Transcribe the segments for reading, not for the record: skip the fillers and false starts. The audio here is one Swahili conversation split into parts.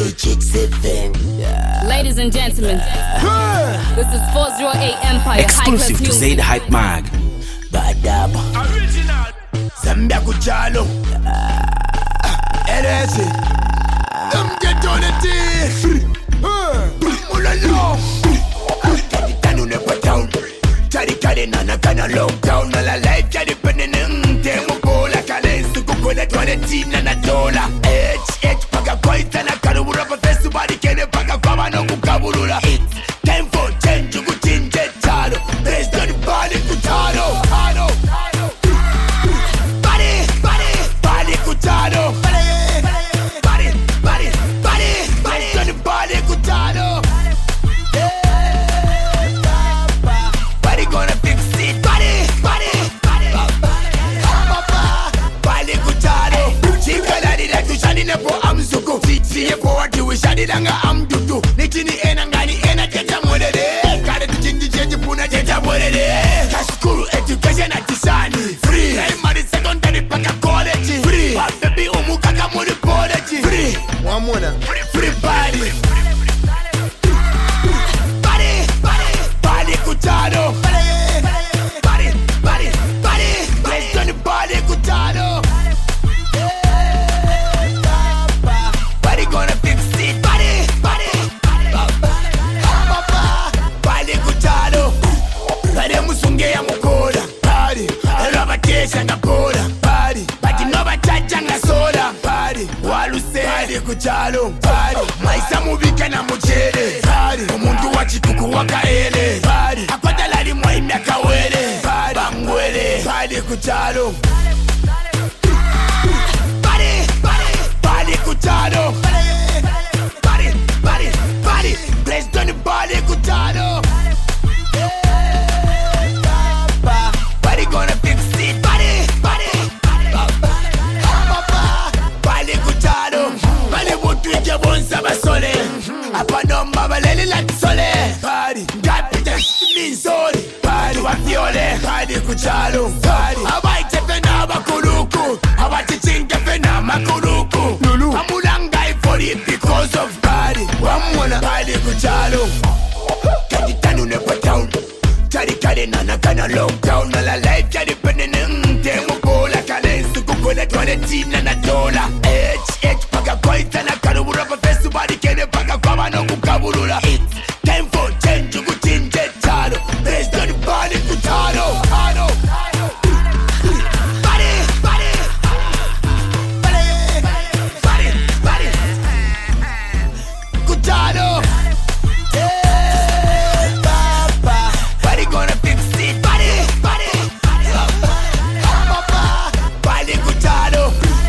Ladies and gentlemen, this is 408 Empire. Exclusive to Zaid Hype Mag. Badaba Original Zambia Kuchalo Erese Get on it Mulalo Kanu nepa town Tari kare nana kana lockdown Nala life kari penene Temo bola kane Suku kone 20 nana dola H paka koita na karubura Pa fesu bari kene paka kwa no kukaburura It's time for change Kuchinje chalo President bali kutalo Bali kutalo Bali kutalo Body gonna fix it Bali kutalo Chika ladi la tushani nepo amzuku Siye po wati wishadi langa amdudu Nikini ena ngani ena teta mwelele Kare tuchinji cheji puna teta mwelele Kashkuru education atisani Free Primary secondary paka college Free Baby umukaka mwili college Free Wamona Free body Bali kutalo Bali kutalo Body gonna fix it Bali kutalo Bali musunge ya mukola Bali Rabatesha nga kola Bali Bati noba chacha nga soda Bali Waluse Bali kutalo Bali Maisa mubika na mchele Bali Umundu wachikuku wakaele Bali Akwata lali mwaimya kawele Bali Bangwele Bali kutalo Bali kutalo Bali President Bali kutalo Bali gonna fix it Bali kutalo Bali mutu ike bonsa basole Apa nomba baleli lati sole Bali Ngapite minsoli Bali wafiole Bali kutalo Bali Abaite fena bakuluku Abati chinke fena makuluku Lulu Amulanga ifori because of Bali Wamwana Bali kutalo Kaditanu nepa town Tari kare nana kana lockdown Nala life kari penene Temo bola kane Suku kone 20 nana dola H paka koita na karubura Pa fesu bari kene paka kwa no kukaburura It's time for change Kuchinje chalo President Bali kutalo Kutalo Bali gonna fix it Bali kutalo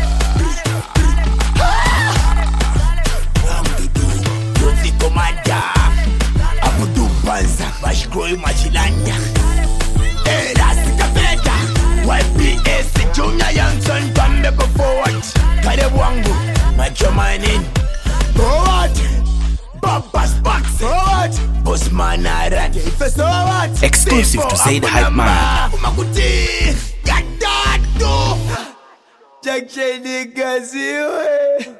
Yosi komanda Abudu banza Bashikoi machilanya Erasi kapeta YPS Junior Youngson Kambe go forward Kade wangu Macho manin Forward Bumper Sparks Forward Bossman Arad Exclusive to Zaid Hype Mag. Umakuti Gatatu Jack Cheney Gazi